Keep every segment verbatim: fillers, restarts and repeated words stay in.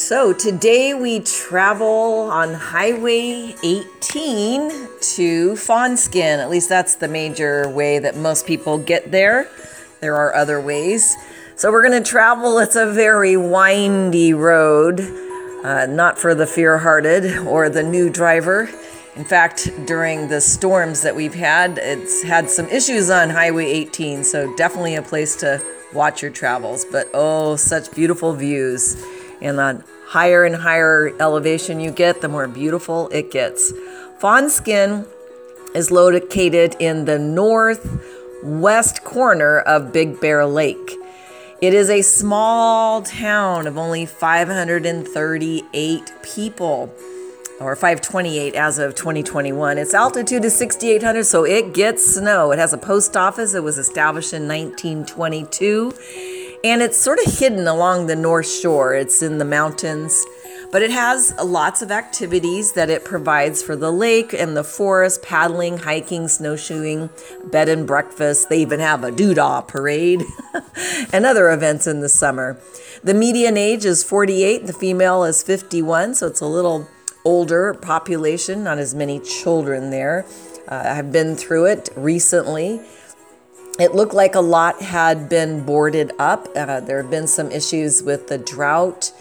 So today we travel on Highway eighteen to Fawnskin. At least that's the major way that most people get there. There are other ways. So we're going to travel. It's a very windy road, uh, not for the fear-hearted or the new driver. In fact, during the storms that we've had, it's had some issues on Highway eighteen, so definitely a place to watch your travels. But oh, such beautiful views. And the higher and higher elevation you get, the more beautiful it gets. Fawnskin is located in the northwest corner of Big Bear Lake. It is a small town of only five hundred thirty-eight people, or five hundred twenty-eight as of twenty twenty-one. Its altitude is six thousand eight hundred, so it gets snow. It has a post office. It was established in nineteen twenty-two, and it's sort of hidden along the North Shore. It's in the mountains, but it has lots of activities that it provides for the lake and the forest: paddling, hiking, snowshoeing, bed and breakfast. They even have a doodah parade and other events in the summer. The median age is forty-eight. The female is fifty-one, so it's a little older population, not as many children there. Uh, I've been through it recently. It looked like a lot had been boarded up. Uh, there have been some issues with the drought,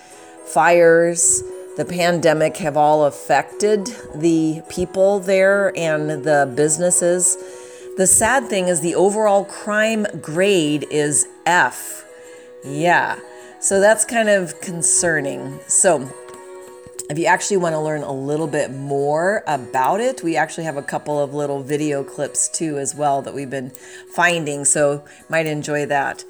fires, the pandemic have all affected the people there and the businesses. The sad thing is the overall crime grade is F. Yeah, so that's kind of concerning. So if you actually want to learn a little bit more about it, we actually have a couple of little video clips too as well that we've been finding, so might enjoy that.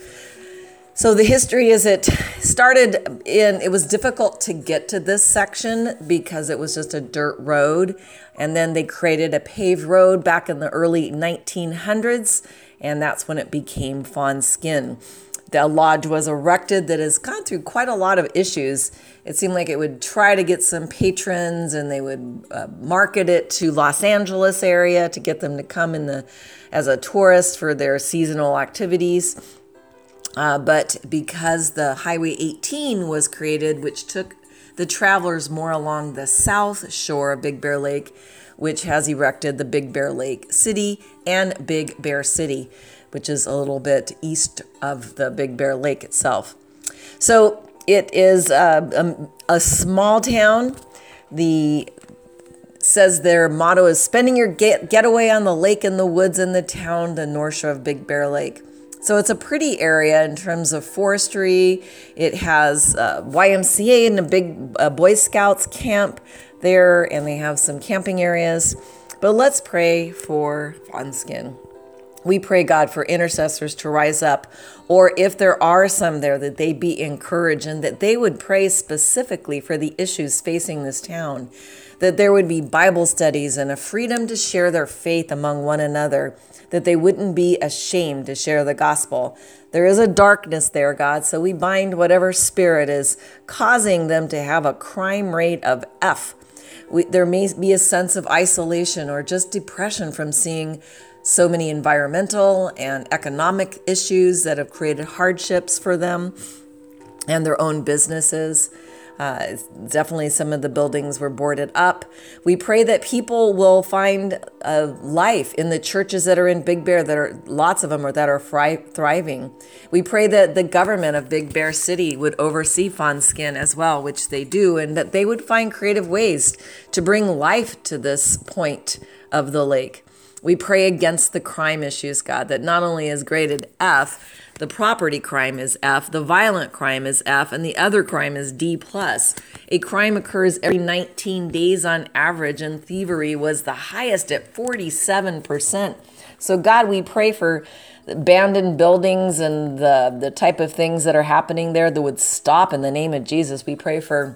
So the history is it started in, it was difficult to get to this section because it was just a dirt road, and then they created a paved road back in the early nineteen hundreds, and that's when it became Fawnskin. The lodge was erected that has gone through quite a lot of issues. It seemed like it would try to get some patrons, and they would uh, market it to Los Angeles area to get them to come in the as a tourist for their seasonal activities. Uh, but because the Highway eighteen was created, which took the travelers more along the south shore of Big Bear Lake, which has erected the Big Bear Lake City and Big Bear City, which is a little bit east of the Big Bear Lake itself. So it is a, a, a small town. The says their motto is spending your get, getaway on the lake in the woods in the town, the North Shore of Big Bear Lake. So it's a pretty area in terms of forestry. It has a Y M C A and a big uh, Boy Scouts camp there, and they have some camping areas. But let's pray for Fawnskin. We pray, God, for intercessors to rise up, or if there are some there, that they be encouraged and that they would pray specifically for the issues facing this town, that there would be Bible studies and a freedom to share their faith among one another, that they wouldn't be ashamed to share the gospel. There is a darkness there, God, so we bind whatever spirit is causing them to have a crime rate of F. We, there may be a sense of isolation or just depression from seeing so many environmental and economic issues that have created hardships for them and their own businesses. Uh, definitely some of the buildings were boarded up. We pray that people will find a life in the churches that are in Big Bear, that are lots of them are that are fri- thriving. We pray that the government of Big Bear City would oversee Fawnskin as well, which they do, and that they would find creative ways to bring life to this point of the lake. We pray against the crime issues, God, that not only is graded F, the property crime is F, the violent crime is F, and the other crime is D plus. A crime occurs every nineteen days on average, and thievery was the highest at forty-seven percent. So God, we pray for abandoned buildings and the, the type of things that are happening there that would stop in the name of Jesus. We pray for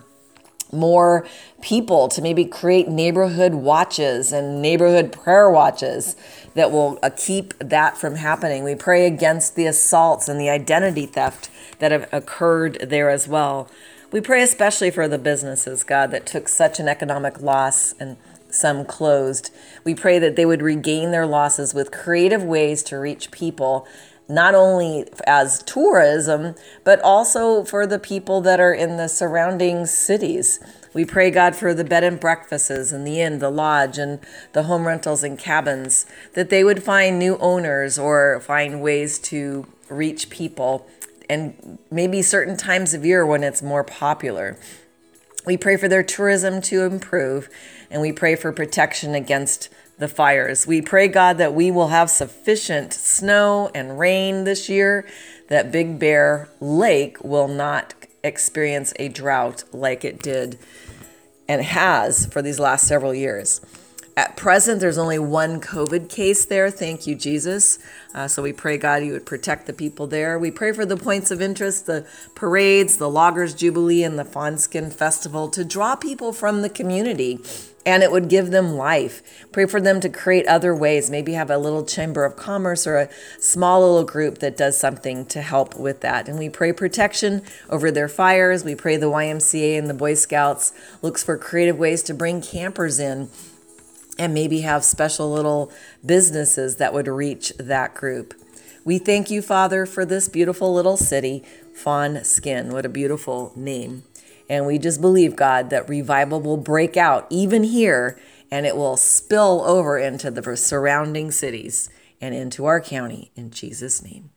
more people to maybe create neighborhood watches and neighborhood prayer watches that will uh, keep that from happening. We pray against the assaults and the identity theft that have occurred there as well. We pray especially for the businesses, God, that took such an economic loss and some closed. We pray that they would regain their losses with creative ways to reach people not only as tourism, but also for the people that are in the surrounding cities. We pray, God, for the bed and breakfasts and the inn, the lodge, and the home rentals and cabins, that they would find new owners or find ways to reach people, and maybe certain times of year when it's more popular. We pray for their tourism to improve, and we pray for protection against the fires. We pray, God, that we will have sufficient snow and rain this year, that Big Bear Lake will not experience a drought like it did and has for these last several years. At present, there's only one COVID case there. Thank you, Jesus. Uh, so we pray, God, you would protect the people there. We pray for the points of interest, the parades, the Loggers Jubilee, and the Fawnskin Festival to draw people from the community, and it would give them life. Pray for them to create other ways, maybe have a little chamber of commerce or a small little group that does something to help with that. And we pray protection over their fires. We pray the Y M C A and the Boy Scouts looks for creative ways to bring campers in and maybe have special little businesses that would reach that group. We thank you, Father, for this beautiful little city, Fawnskin. What a beautiful name. And we just believe, God, that revival will break out even here, and it will spill over into the surrounding cities and into our county in Jesus' name.